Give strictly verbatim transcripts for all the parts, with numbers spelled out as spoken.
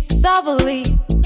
It's doubly.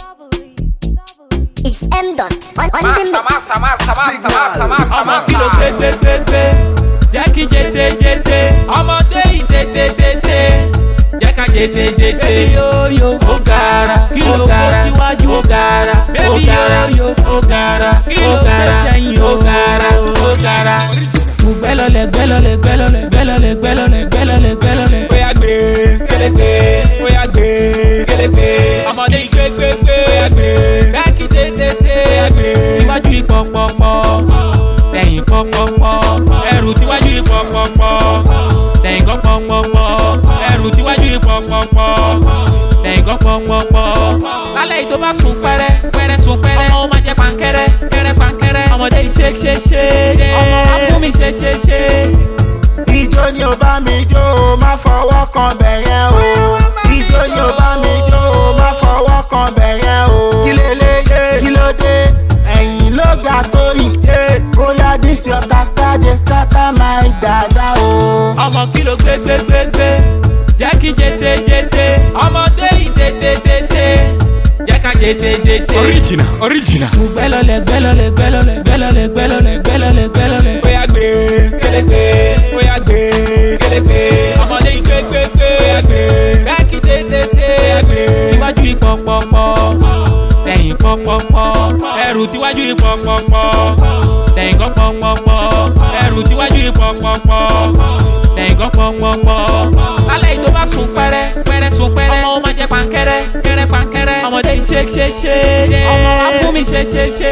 It's M dot on, on the mix. Massa, massa, massa, massa, massa, ọmọ massa. kìlọ̀ tètè jẹ́ kí jètè jètè ọmọdé yìí tètè tètè jẹ́ ká jètè jètè yóyó ó gara kìlọ̀ kó síwájú ó gara ó gara ó gara ó gara ó gara ó gara. gbẹ́lọ́lẹ̀ gbẹ́lọ́lẹ̀ gbẹ́lọ́lẹ̀ gbẹ́lọ́lẹ̀ gbẹ́lọ́lẹ̀ gbẹ́lọ́lẹ̀ gbẹ́lọ́lẹ̀. bóyá gbé kélégbé bóyá gbé kélégbé ọmọdé yìí gbé gbé gbé bóyá gbé bẹ́ẹ̀kì tètè bóyá gbé síwájú ìpọ̀pọ̀pọ̀ lẹ́yìn pọ̀pọ̀pọ̀ ẹrù tíwájú ìpọ̀pọ̀pọ̀ lẹ́yìn pọ̀pọ̀pọ̀ ẹrù tíwájú ìpọ̀pọ̀pọ̀ lẹ́yìn pọ̀pọ̀pọ̀. lálẹ́ yìí tó bá sùn pẹ́rẹ́ pẹ́rẹ́ sùn pẹ́rẹ́ ọmọ ó máa jẹ pàǹkẹ́rẹ́ kẹ́rẹ́ pàǹkẹ́rẹ́ ọmọdé yìí ṣe ṣe ṣe ọmọ wa fún mi ṣe ṣe ṣe. Ijó ni ó bá mi jó o, má fọwọ́ kan bẹ̀yẹn o. Ijó ni ó bá mi jó o, má fọwọ́ kan bẹ̀yẹn o. Kí lélẹ́yẹ kí ló dé ẹ̀yìn ló ga tó ìdè. Bóyá this your kaka dey scatter my dada o. ọmọ kìlọ̀ gbégbégbégbé jẹ́ kí jètè jètè ọmọdé yìí tètè tètè jẹ́ ká jètè jètè. Original, original. gbẹ́lọ́lẹ̀ gbẹ́lọ́lẹ̀ gbẹ́lọ́lẹ̀ gbẹ́lọ́lẹ̀ gbẹ́lọ́lẹ̀ gbẹ́lọ́lẹ̀ gbẹ́lọ́lẹ̀. bóyá gbé kélégbé bóyá gbé kélégbé ọmọdé yìí gbé gbé gbé bóyá gbé bẹ́ẹ̀kì tètè bóyá gbé tíwájú ìpọ̀pọ̀pọ̀ lẹ́yìn pọ̀pọ̀pọ̀ ẹrù tíwájú ìpọ̀pọ̀pọ̀ lẹ́yìn pọ̀pọ̀pọ̀ ẹrù tíwájú ìpọ̀pọ̀pọ̀ lẹ́yìn pọ̀pọ̀pọ̀. lálẹ́ yìí tó bá sùn pẹ́rẹ́ pẹ́rẹ́ sùn pẹ́rẹ́ ọmọ ó máa jẹ pàǹkẹ́rẹ́ kẹ́rẹ́ pàǹkẹ́rẹ́ ọmọdé yìí ṣe ṣe ṣe ọmọ wa fún mi ṣe ṣe ṣe.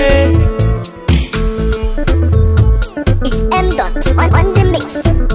It's M dot on, on the mix.